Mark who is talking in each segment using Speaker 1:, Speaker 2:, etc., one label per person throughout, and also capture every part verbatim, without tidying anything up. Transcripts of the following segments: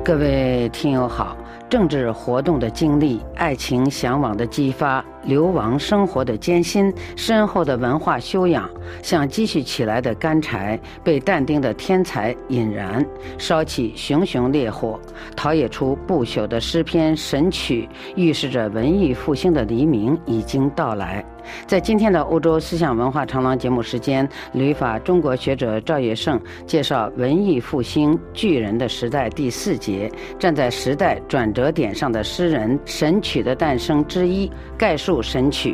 Speaker 1: 各位听友好，政治活动的经历，爱情向往的激发，流亡生活的艰辛，深厚的文化修养，像积蓄起来的干柴，被但丁的天才引燃，烧起熊熊烈火，陶冶出不朽的诗篇神曲，预示着文艺复兴的黎明已经到来。在今天的欧洲思想文化长廊节目时间，旅法中国学者赵业胜介绍文艺复兴巨人的时代第四节，站在时代转折点上的诗人神曲的诞生之一，概述神曲。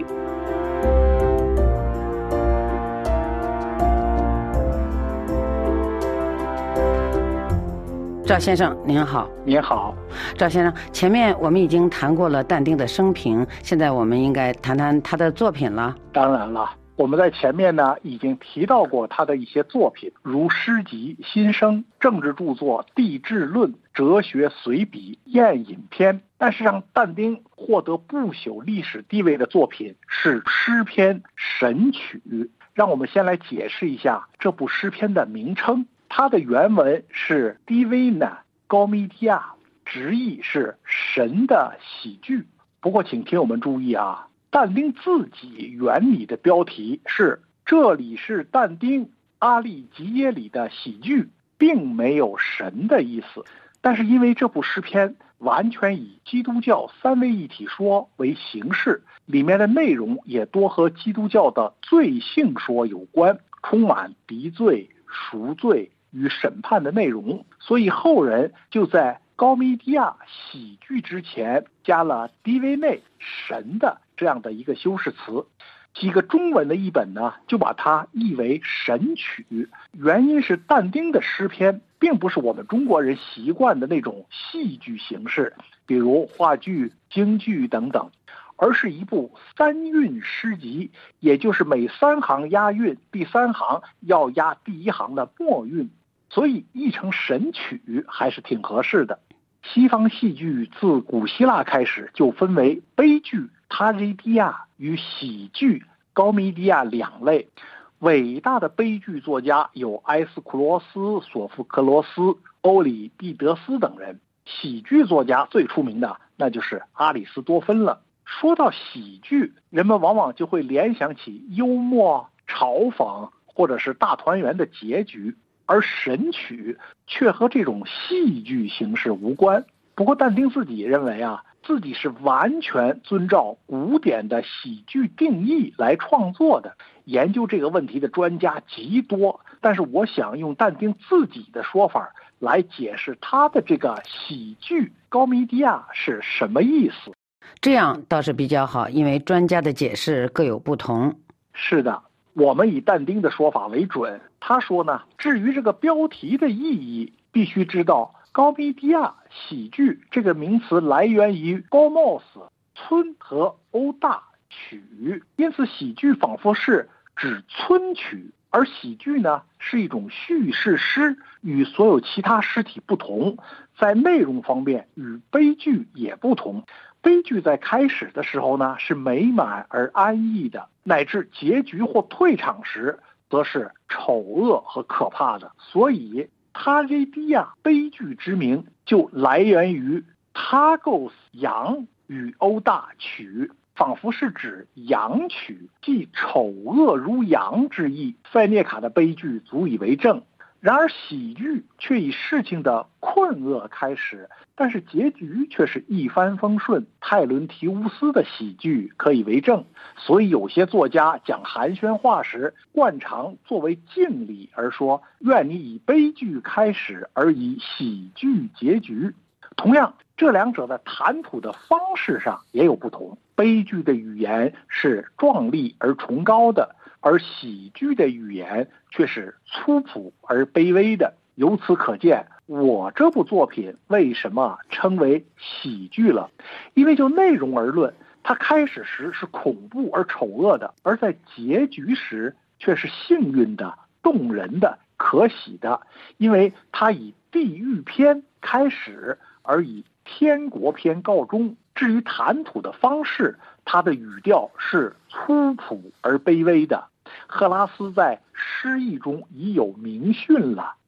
Speaker 1: 赵先生您好。
Speaker 2: 您好。
Speaker 1: 赵先生，前面我们已经谈过了但丁的生平，现在我们应该谈谈他的作品了。
Speaker 2: 当然了，我们在前面呢已经提到过他的一些作品，如诗集、新生、政治著作、地质论、哲学随笔、宴饮篇。但是让但丁获得不朽历史地位的作品是诗篇神曲。让我们先来解释一下这部诗篇的名称。它的原文是 Divina Commedia， 直译是神的喜剧。不过请听我们注意啊，但丁自己原理的标题是这里是但丁阿利吉耶里的喜剧，并没有神的意思。但是因为这部诗篇完全以基督教三位一体说为形式，里面的内容也多和基督教的罪性说有关，充满敌罪、赎罪与审判的内容，所以后人就在高米迪亚喜剧之前加了 divine 神的这样的一个修饰词。几个中文的译本呢就把它译为神曲，原因是但丁的诗篇并不是我们中国人习惯的那种戏剧形式，比如话剧、京剧等等，而是一部三韵诗集，也就是每三行押韵，第三行要押第一行的末韵，所以译成神曲还是挺合适的。西方戏剧自古希腊开始就分为悲剧 tragedia 与喜剧 commedia 两类。伟大的悲剧作家有埃斯库罗斯、索福克罗斯、欧里庇得斯等人，喜剧作家最出名的那就是阿里斯多芬了。说到喜剧，人们往往就会联想起幽默、嘲讽或者是大团圆的结局，而神曲却和这种戏剧形式无关。不过但丁自己认为啊，自己是完全遵照古典的喜剧定义来创作的。研究这个问题的专家极多，但是我想用但丁自己的说法来解释他的这个喜剧高米迪亚是什么意思。
Speaker 1: 这样倒是比较好，因为专家的解释各有不同。
Speaker 2: 是的，我们以但丁的说法为准。他说呢，至于这个标题的意义，必须知道高米迪亚喜剧这个名词来源于 gomos 村和欧大曲，因此喜剧仿佛是指村曲，而喜剧呢是一种叙事诗，与所有其他诗体不同，在内容方面与悲剧也不同。悲剧在开始的时候呢是美满而安逸的，乃至结局或退场时则是丑恶和可怕的。所以他这迪亚悲剧之名就来源于 Tagos 羊与欧大曲，仿佛是指羊曲，即丑恶如羊之意。塞涅卡的悲剧足以为证。然而喜剧却以事情的困厄开始，但是结局却是一帆风顺。泰伦提乌斯的喜剧可以为证。所以有些作家讲寒暄话时，惯常作为敬礼而说，愿你以悲剧开始，而以喜剧结局。同样，这两者的谈吐的方式上也有不同。悲剧的语言是壮丽而崇高的，而喜剧的语言却是粗朴而卑微的。由此可见，我这部作品为什么称为喜剧了？因为就内容而论，它开始时是恐怖而丑恶的，而在结局时却是幸运的、动人的、可喜的。因为它以地狱篇开始，而以天国篇告终。至于谈吐的方式，它的语调是粗朴而卑微的。赫拉斯在诗意中已有明训了，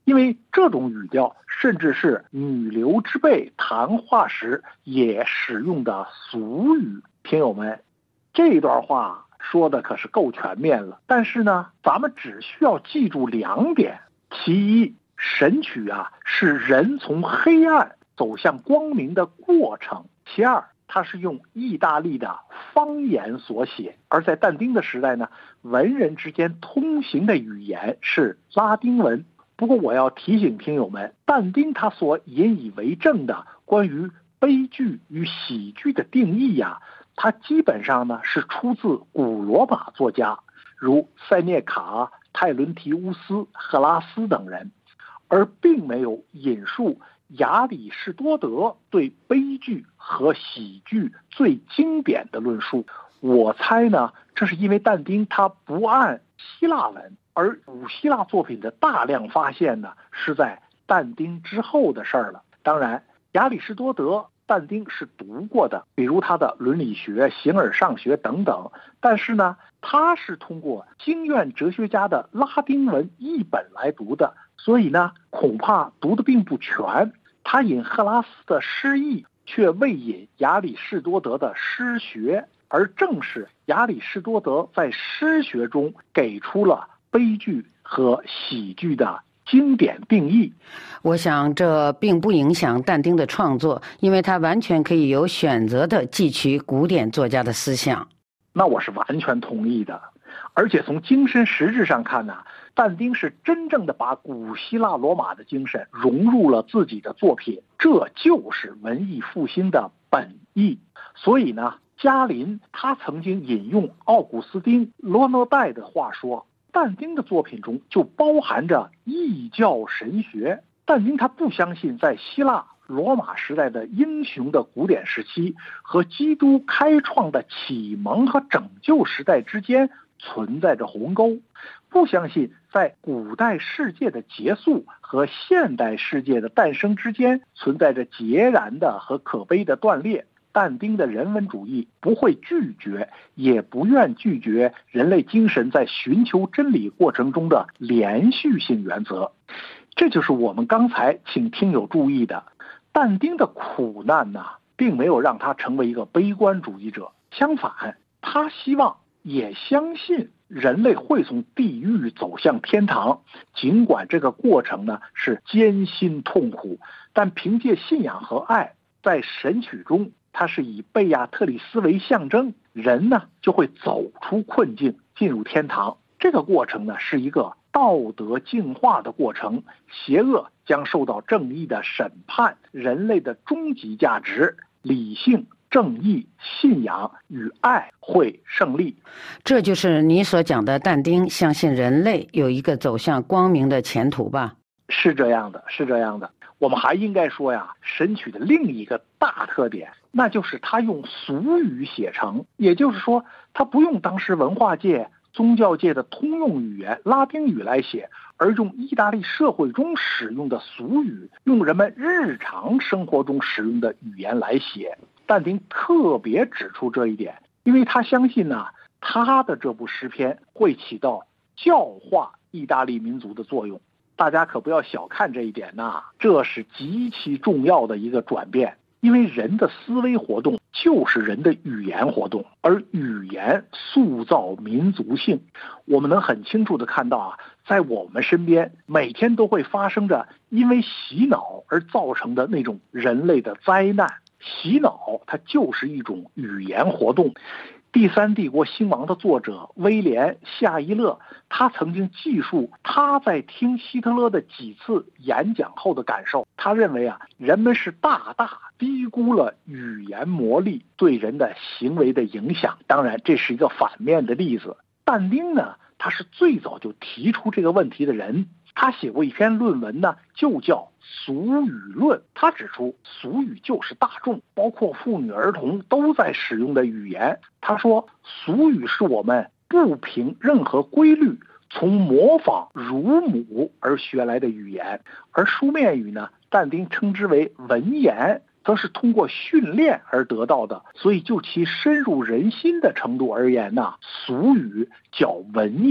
Speaker 2: 因为这种语调甚至是女流之辈谈话时也使用的俗语。听友们，这段话说的可是够全面了，但是呢，咱们只需要记住两点。其一，神曲啊是人从黑暗走向光明的过程。其二，它是用意大利的方言所写，而在但丁的时代呢，文人之间通行的语言是拉丁文。不过我要提醒听友们，但丁他所引以为证的关于悲剧与喜剧的定义呀、啊，它基本上呢是出自古罗马作家，如塞涅卡、泰伦提乌斯、赫拉斯等人，而并没有引述亚里士多德对悲剧和喜剧最经典的论述。我猜呢，这是因为但丁他不按希腊文，而古希腊作品的大量发现呢，是在但丁之后的事儿了。当然，亚里士多德但丁是读过的，比如他的伦理学、形而上学等等，但是呢，他是通过经院哲学家的拉丁文译本来读的，所以呢，恐怕读的并不全。他引赫拉斯的诗意，却未引亚里士多德的诗学，而正是亚里士多德在诗学中给出了悲剧和喜剧的经典定义。
Speaker 1: 我想这并不影响但丁的创作，因为他完全可以有选择地汲取古典作家的思想。
Speaker 2: 那我是完全同意的。而且从精神实质上看呢、啊，但丁是真正的把古希腊罗马的精神融入了自己的作品，这就是文艺复兴的本意。所以呢，加林他曾经引用奥古斯丁、罗诺代的话说，但丁的作品中就包含着异教神学。但丁他不相信在希腊罗马时代的英雄的古典时期和基督开创的启蒙和拯救时代之间存在着鸿沟，不相信在古代世界的结束和现代世界的诞生之间存在着截然的和可悲的断裂。但丁的人文主义不会拒绝，也不愿拒绝人类精神在寻求真理过程中的连续性原则。这就是我们刚才请听友注意的，但丁的苦难呢、啊，并没有让他成为一个悲观主义者，相反，他希望也相信人类会从地狱走向天堂，尽管这个过程呢是艰辛痛苦，但凭借信仰和爱，在神曲中，它是以贝亚特里斯为象征，人呢就会走出困境，进入天堂。这个过程呢是一个道德净化的过程，邪恶将受到正义的审判，人类的终极价值，理性、正义、信仰与爱会胜利。
Speaker 1: 这就是你所讲的但丁相信人类有一个走向光明的前途吧？
Speaker 2: 是这样的，是这样的。我们还应该说呀，神曲的另一个大特点，那就是他用俗语写成，也就是说，他不用当时文化界、宗教界的通用语言拉丁语来写，而用意大利社会中使用的俗语，用人们日常生活中使用的语言来写。但丁特别指出这一点，因为他相信呢、啊，他的这部诗篇会起到教化意大利民族的作用。大家可不要小看这一点呐、啊，这是极其重要的一个转变。因为人的思维活动就是人的语言活动，而语言塑造民族性。我们能很清楚地看到啊，在我们身边每天都会发生着因为洗脑而造成的那种人类的灾难。洗脑它就是一种语言活动。第三帝国兴亡的作者威廉·夏伊勒，他曾经记述他在听希特勒的几次演讲后的感受。他认为啊，人们是大大低估了语言魔力对人的行为的影响。当然，这是一个反面的例子。但丁呢，他是最早就提出这个问题的人。他写过一篇论文呢，就叫《俗语论》。他指出，俗语就是大众，包括妇女儿童都在使用的语言。他说，俗语是我们不凭任何规律，从模仿乳母而学来的语言。而书面语呢，但丁称之为文言，则是通过训练而得到的。所以就其深入人心的程度而言呢，俗语较文言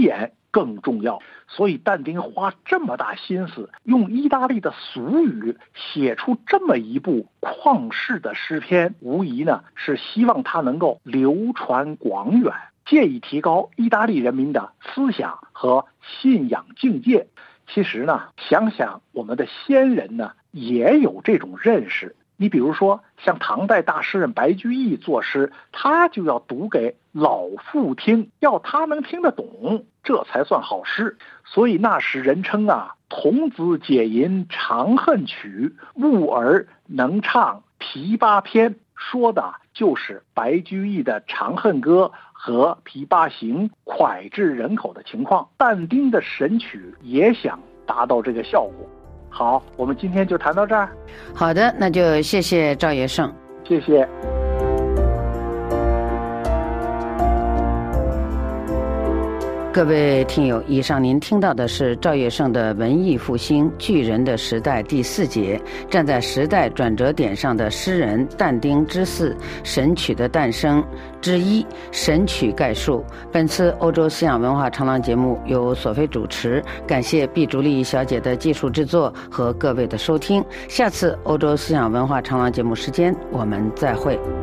Speaker 2: 更重要。所以但丁花这么大心思，用意大利的俗语写出这么一部旷世的诗篇，无疑呢是希望它能够流传广远，借以提高意大利人民的思想和信仰境界。其实呢，想想我们的先人呢，也有这种认识。你比如说，像唐代大诗人白居易作诗，他就要读给老妇听，要他能听得懂，这才算好诗。所以那时人称啊，童子解吟长恨曲，悟儿能唱琵琶篇，说的就是白居易的《长恨歌》和《琵琶行》脍炙人口的情况。但丁的神曲也想达到这个效果。好，我们今天就谈到这儿。
Speaker 1: 好的，那就谢谢赵业胜。
Speaker 2: 谢谢。
Speaker 1: 各位听友，以上您听到的是赵业胜的文艺复兴巨人的时代第四节，站在时代转折点上的诗人但丁之四，神曲的诞生之一，神曲概述。本次欧洲思想文化长廊节目由索菲主持，感谢毕竹丽小姐的技术制作和各位的收听。下次欧洲思想文化长廊节目时间我们再会。